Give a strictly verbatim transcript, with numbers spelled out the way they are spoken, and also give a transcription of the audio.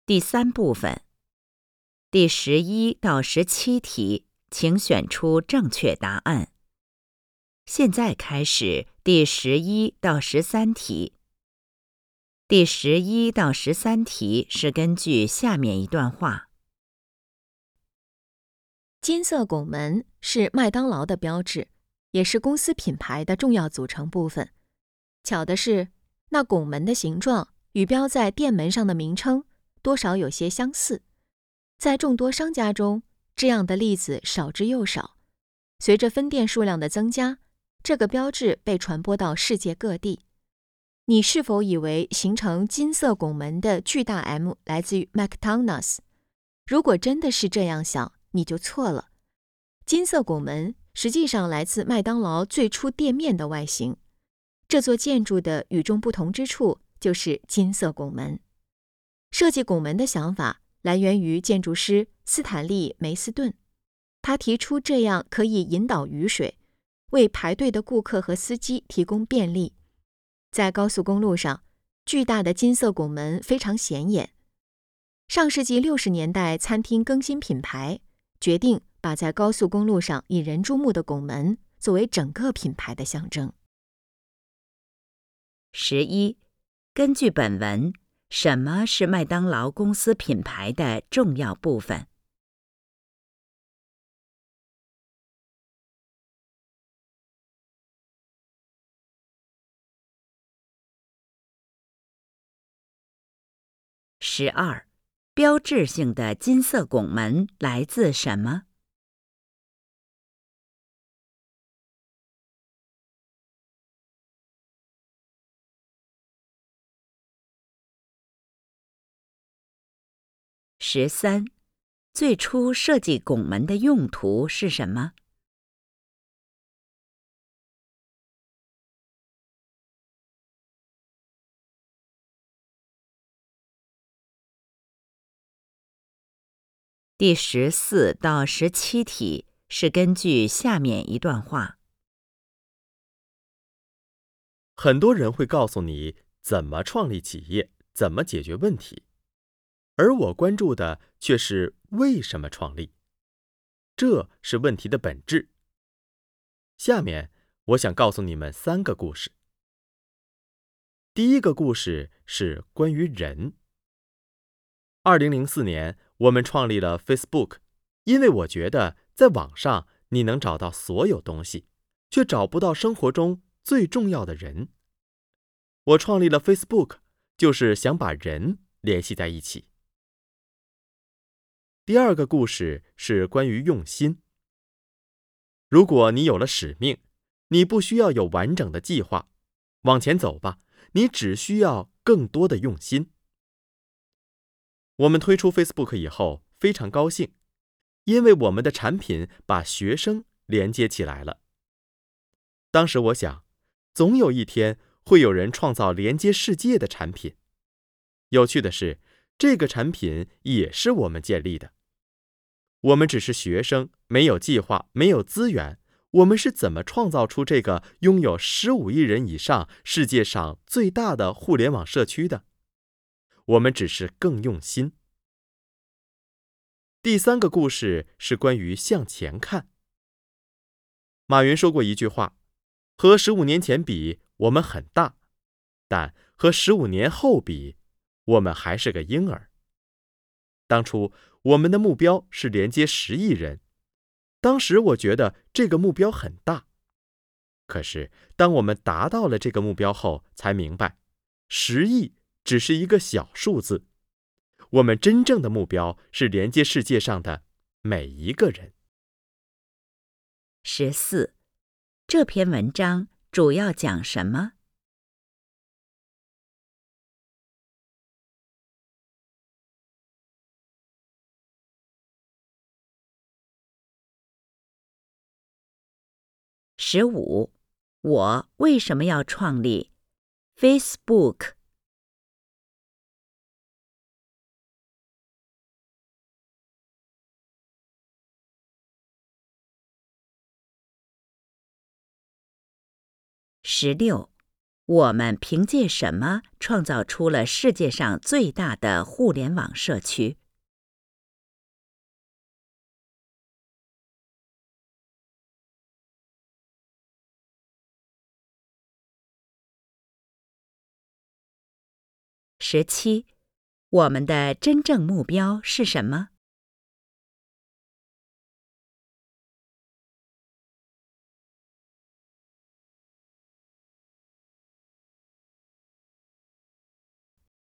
第三部分，第十一到十七题，请选出正确答案。现在开始第十一到十三题。第十一到十三题是根据下面一段话： 金色拱门是麦当劳的标志，也是公司品牌的重要组成部分。巧的是，那拱门的形状与标在店门上的名称多少有些相似。在众多商家中，这样的例子少之又少。随着分店数量的增加，这个标志被传播到世界各地。你是否以为形成金色拱门的巨大 M 来自于 McDonald's？ 如果真的是这样想，你就错了。金色拱门实际上来自麦当劳最初店面的外形。这座建筑的与众不同之处就是金色拱门。设计拱门的想法来源于建筑师斯坦利·梅斯顿，他提出这样可以引导雨水，为排队的顾客和司机提供便利。在高速公路上，巨大的金色拱门非常显眼。上世纪六十年代，餐厅更新品牌，决定把在高速公路上引人注目的拱门作为整个品牌的象征。 十一，根据本文，什么是麦当劳公司品牌的重要部分？十二，标志性的金色拱门来自什么？十三，最初设计拱门的用途是什么？第十四到十七题是根据下面一段话： 很多人会告诉你怎么创立企业，怎么解决问题，而我关注的却是为什么创立。这是问题的本质。下面我想告诉你们三个故事。第一个故事是关于人。二零零四年，我们创立了 Facebook， 因为我觉得在网上你能找到所有东西，却找不到生活中最重要的人。我创立了 Facebook， 就是想把人联系在一起。第二个故事是关于用心。如果你有了使命，你不需要有完整的计划，往前走吧，你只需要更多的用心。我们推出 Facebook 以后非常高兴，因为我们的产品把学生连接起来了。当时我想，总有一天会有人创造连接世界的产品。有趣的是，这个产品也是我们建立的。我们只是学生，没有计划，没有资源。我们是怎么创造出这个拥有十五亿人以上、世界上最大的互联网社区的？我们只是更用心。第三个故事是关于向前看。马云说过一句话：和十五年前比，我们很大，但和十五年后比，我们还是个婴儿。当初我们的目标是连接十亿人，当时我觉得这个目标很大。可是当我们达到了这个目标后，才明白，十亿只是一个小数字。我们真正的目标是连接世界上的每一个人。 十四，这篇文章主要讲什么？十五，我为什么要创立 Facebook？十六， 我们凭借什么创造出了世界上最大的互联网社区？十七，我们的真正目标是什么？